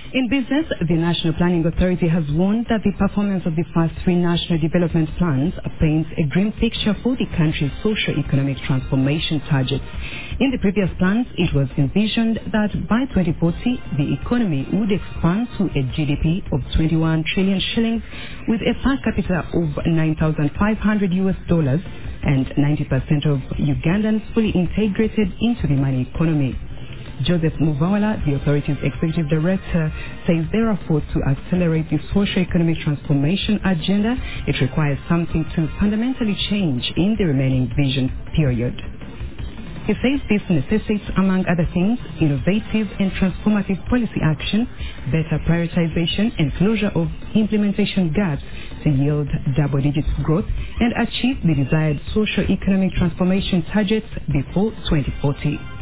In business, the National Planning Authority has warned that the performance of the first three national development plans paints a grim picture for the country's socio-economic transformation targets. In the previous plans, it was envisioned that by 2040, the economy would expand to a GDP of 21 trillion shillings with a per capita of $9,500 and 90% of Ugandans fully integrated into the money economy. Joseph Muvawala, the authority's executive director, says therefore to accelerate the socio-economic transformation agenda, it requires something to fundamentally change in the remaining vision period. He says this necessitates, among other things, innovative and transformative policy action, better prioritization and closure of implementation gaps to yield double-digit growth and achieve the desired socio-economic transformation targets before 2040.